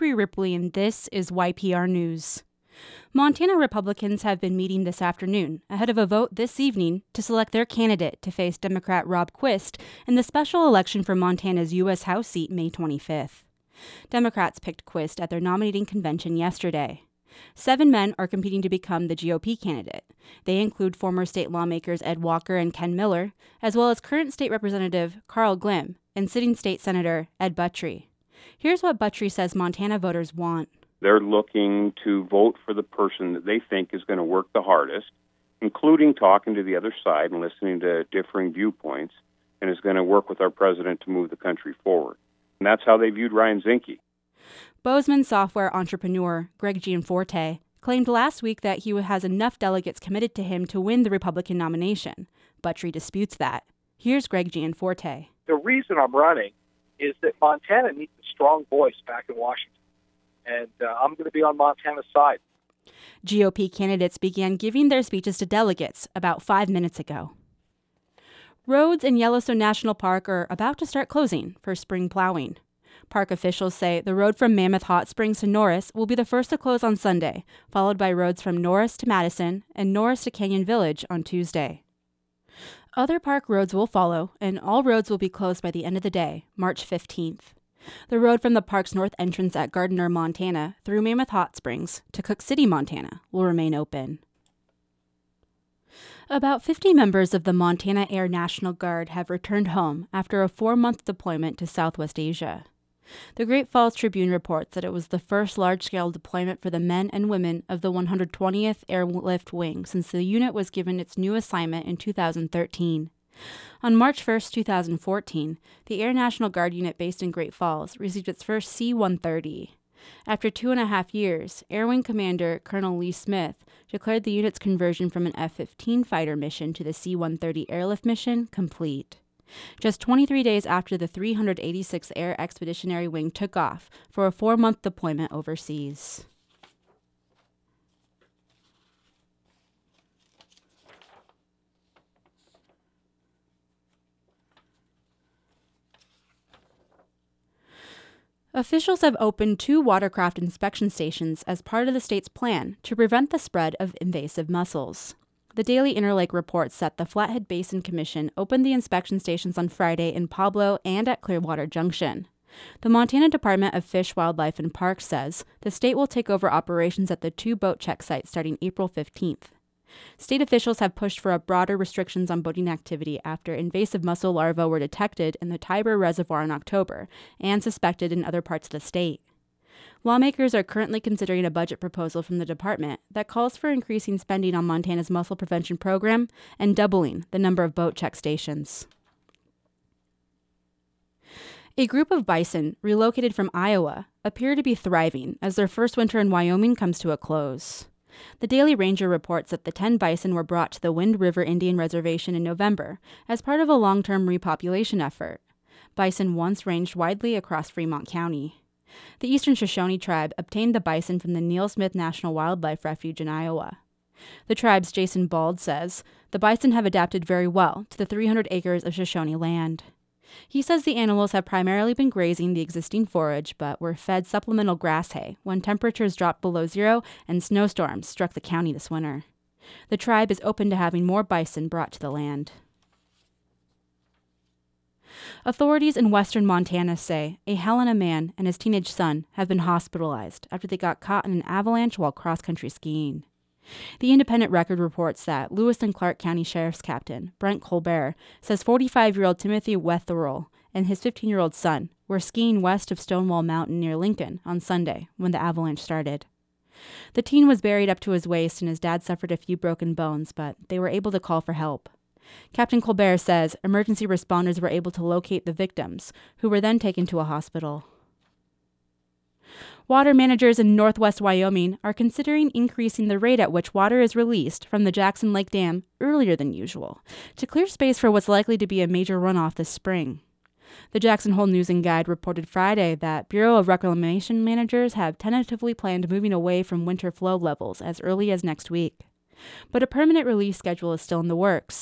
Avery Ripley, and this is YPR News. Montana Republicans have been meeting this afternoon ahead of a vote this evening to select their candidate to face Democrat Rob Quist in the special election for Montana's U.S. House seat May 25th. Democrats picked Quist at their nominating convention yesterday. 7 men are competing to become the GOP candidate. They include former state lawmakers Ed Walker and Ken Miller, as well as current state representative Carl Glimm and sitting state senator Ed Buttrey. Here's what Buttrey says Montana voters want. They're looking to vote for the person that they think is going to work the hardest, including talking to the other side and listening to differing viewpoints, and is going to work with our president to move the country forward. And that's how they viewed Ryan Zinke. Bozeman software entrepreneur Greg Gianforte claimed last week that he has enough delegates committed to him to win the Republican nomination. Buttrey disputes that. Here's Greg Gianforte. The reason I'm running is that Montana needs a strong voice back in Washington. And I'm going to be on Montana's side. GOP candidates began giving their speeches to delegates about 5 minutes ago. Roads in Yellowstone National Park are about to start closing for spring plowing. Park officials say the road from Mammoth Hot Springs to Norris will be the first to close on Sunday, followed by roads from Norris to Madison and Norris to Canyon Village on Tuesday. Other park roads will follow, and all roads will be closed by the end of the day, March 15th. The road from the park's north entrance at Gardiner, Montana, through Mammoth Hot Springs to Cook City, Montana, will remain open. About 50 members of the Montana Air National Guard have returned home after a 4-month deployment to Southwest Asia. The Great Falls Tribune reports that it was the first large-scale deployment for the men and women of the 120th Airlift Wing since the unit was given its new assignment in 2013. On March 1, 2014, the Air National Guard unit based in Great Falls received its first C-130. After 2.5 years, Air Wing Commander Colonel Lee Smith declared the unit's conversion from an F-15 fighter mission to the C-130 airlift mission complete. Just 23 days after the 386th Air Expeditionary Wing took off for a 4-month deployment overseas. Officials have opened 2 watercraft inspection stations as part of the state's plan to prevent the spread of invasive mussels. The Daily Interlake reports that the Flathead Basin Commission opened the inspection stations on Friday in Pablo and at Clearwater Junction. The Montana Department of Fish, Wildlife, and Parks says the state will take over operations at the 2 boat check sites starting April 15th. State officials have pushed for broader restrictions on boating activity after invasive mussel larvae were detected in the Tiber Reservoir in October and suspected in other parts of the state. Lawmakers are currently considering a budget proposal from the department that calls for increasing spending on Montana's mussel prevention program and doubling the number of boat check stations. A group of bison relocated from Iowa appear to be thriving as their first winter in Wyoming comes to a close. The Daily Ranger reports that the 10 bison were brought to the Wind River Indian Reservation in November as part of a long-term repopulation effort. Bison once ranged widely across Fremont County. The Eastern Shoshone tribe obtained the bison from the Neil Smith National Wildlife Refuge in Iowa. The tribe's Jason Bald says the bison have adapted very well to the 300 acres of Shoshone land. He says the animals have primarily been grazing the existing forage, but were fed supplemental grass hay when temperatures dropped below zero and snowstorms struck the county this winter. The tribe is open to having more bison brought to the land. Authorities in western Montana say a Helena man and his teenage son have been hospitalized after they got caught in an avalanche while cross-country skiing. The Independent Record reports that Lewis and Clark County Sheriff's Captain Brent Colbert says 45-year-old Timothy Wetherell and his 15-year-old son were skiing west of Stonewall Mountain near Lincoln on Sunday when the avalanche started. The teen was buried up to his waist and his dad suffered a few broken bones, but they were able to call for help. Captain Colbert says emergency responders were able to locate the victims, who were then taken to a hospital. Water managers in northwest Wyoming are considering increasing the rate at which water is released from the Jackson Lake Dam earlier than usual, to clear space for what's likely to be a major runoff this spring. The Jackson Hole News and Guide reported Friday that Bureau of Reclamation managers have tentatively planned moving away from winter flow levels as early as next week. But a permanent release schedule is still in the works.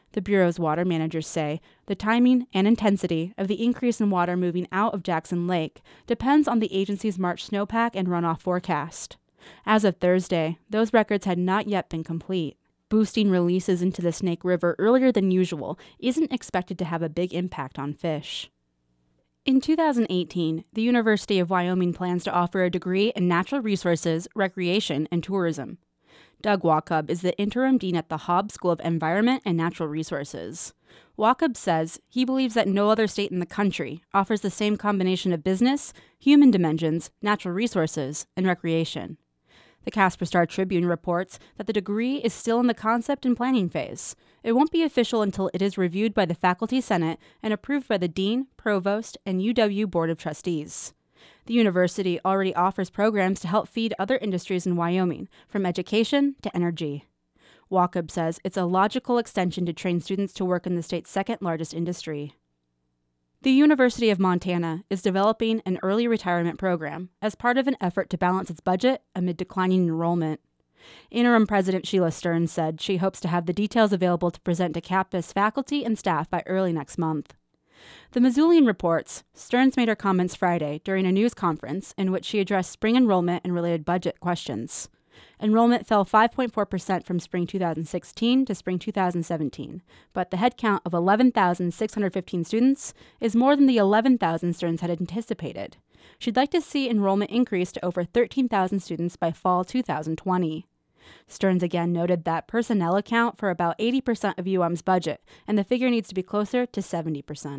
The Bureau's water managers say the timing and intensity of the increase in water moving out of Jackson Lake depends on the agency's March snowpack and runoff forecast. As of Thursday, those records had not yet been complete. Boosting releases into the Snake River earlier than usual isn't expected to have a big impact on fish. In 2018, the University of Wyoming plans to offer a degree in natural resources, recreation, and tourism. Doug Wachub is the interim dean at the Hobbs School of Environment and Natural Resources. Wachub says he believes that no other state in the country offers the same combination of business, human dimensions, natural resources, and recreation. The Casper Star-Tribune reports that the degree is still in the concept and planning phase. It won't be official until it is reviewed by the Faculty Senate and approved by the Dean, Provost, and UW Board of Trustees. The university already offers programs to help feed other industries in Wyoming, from education to energy. Wachub says it's a logical extension to train students to work in the state's second largest industry. The University of Montana is developing an early retirement program as part of an effort to balance its budget amid declining enrollment. Interim President Sheila Stearns said she hopes to have the details available to present to campus faculty and staff by early next month. The Missoulian reports Stearns made her comments Friday during a news conference in which she addressed spring enrollment and related budget questions. Enrollment fell 5.4% from spring 2016 to spring 2017, but the headcount of 11,615 students is more than the 11,000 Stearns had anticipated. She'd like to see enrollment increase to over 13,000 students by fall 2020. Stearns again noted that personnel account for about 80% of UM's budget, and the figure needs to be closer to 70%.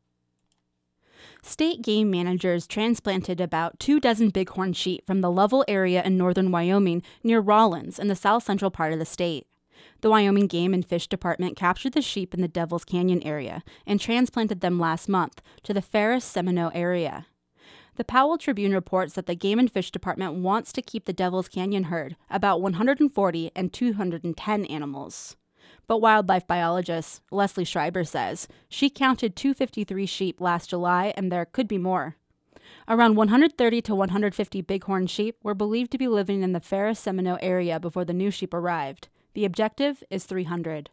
State game managers transplanted about 24 bighorn sheep from the Lovell area in northern Wyoming near Rawlins in the south-central part of the state. The Wyoming Game and Fish Department captured the sheep in the Devil's Canyon area and transplanted them last month to the Ferris-Seminole area. The Powell Tribune reports that the Game and Fish Department wants to keep the Devil's Canyon herd about 140 and 210 animals. But wildlife biologist Leslie Schreiber says she counted 253 sheep last July and there could be more. Around 130 to 150 bighorn sheep were believed to be living in the Ferris-Seminole area before the new sheep arrived. The objective is 300.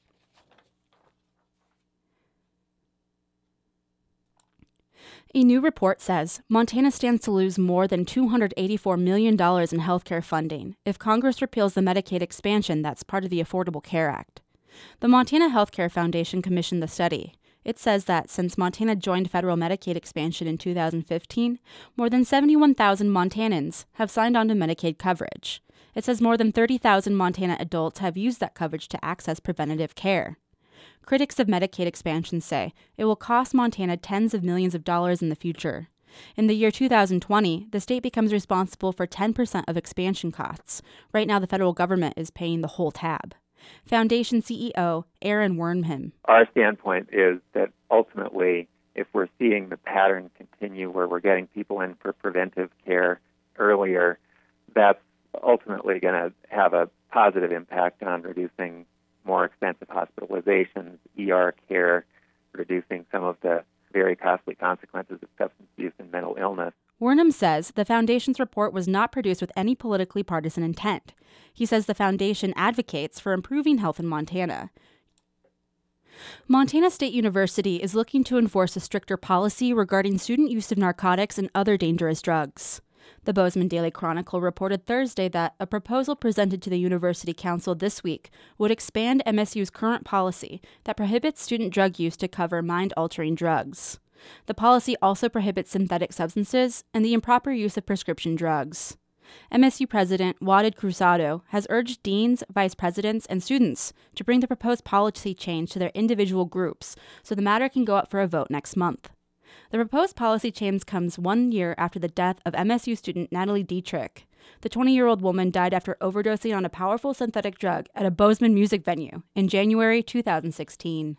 A new report says Montana stands to lose more than $284 million in healthcare funding if Congress repeals the Medicaid expansion that's part of the Affordable Care Act. The Montana Healthcare Foundation commissioned the study. It says that since Montana joined federal Medicaid expansion in 2015, more than 71,000 Montanans have signed on to Medicaid coverage. It says more than 30,000 Montana adults have used that coverage to access preventative care. Critics of Medicaid expansion say it will cost Montana tens of millions of dollars in the future. In the year 2020, the state becomes responsible for 10% of expansion costs. Right now, the federal government is paying the whole tab. Foundation CEO Aaron Wernham. Our standpoint is that ultimately, if we're seeing the pattern continue where we're getting people in for preventive care earlier, that's ultimately going to have a positive impact on reducing more expensive hospitalizations, ER care, reducing some of the very costly consequences of substance use and mental illness. Wernham says the Foundation's report was not produced with any politically partisan intent. He says the Foundation advocates for improving health in Montana. Montana State University is looking to enforce a stricter policy regarding student use of narcotics and other dangerous drugs. The Bozeman Daily Chronicle reported Thursday that a proposal presented to the University Council this week would expand MSU's current policy that prohibits student drug use to cover mind-altering drugs. The policy also prohibits synthetic substances and the improper use of prescription drugs. MSU President Wadid Cruzado has urged deans, vice presidents, and students to bring the proposed policy change to their individual groups so the matter can go up for a vote next month. The proposed policy change comes 1 year after the death of MSU student Natalie Dietrich. The 20-year-old woman died after overdosing on a powerful synthetic drug at a Bozeman music venue in January 2016.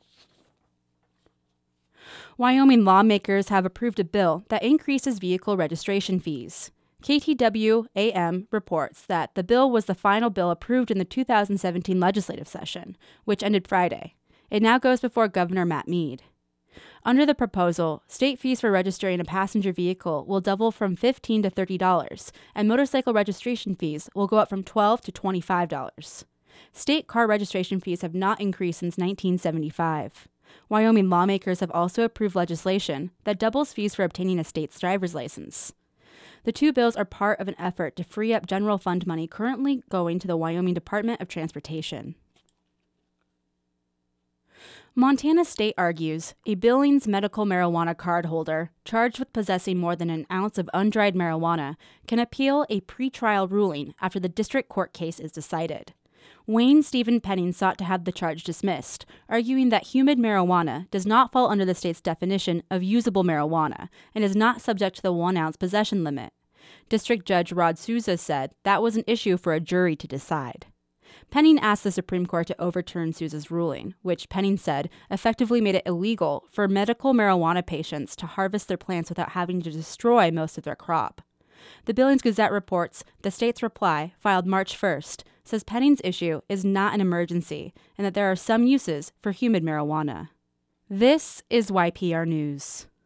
Wyoming lawmakers have approved a bill that increases vehicle registration fees. KTWA-AM reports that the bill was the final bill approved in the 2017 legislative session, which ended Friday. It now goes before Governor Matt Mead. Under the proposal, state fees for registering a passenger vehicle will double from $15 to $30, and motorcycle registration fees will go up from $12 to $25. State car registration fees have not increased since 1975. Wyoming lawmakers have also approved legislation that doubles fees for obtaining a state's driver's license. The two bills are part of an effort to free up general fund money currently going to the Wyoming Department of Transportation. Montana State argues a Billings medical marijuana card holder charged with possessing more than an ounce of undried marijuana can appeal a pretrial ruling after the district court case is decided. Wayne Stephen Penning sought to have the charge dismissed, arguing that humid marijuana does not fall under the state's definition of usable marijuana and is not subject to the 1-ounce possession limit. District Judge Rod Souza said that was an issue for a jury to decide. Penning asked the Supreme Court to overturn Souza's ruling, which Penning said effectively made it illegal for medical marijuana patients to harvest their plants without having to destroy most of their crop. The Billings Gazette reports the state's reply, filed March 1st, says Penning's issue is not an emergency and that there are some uses for humid marijuana. This is YPR News.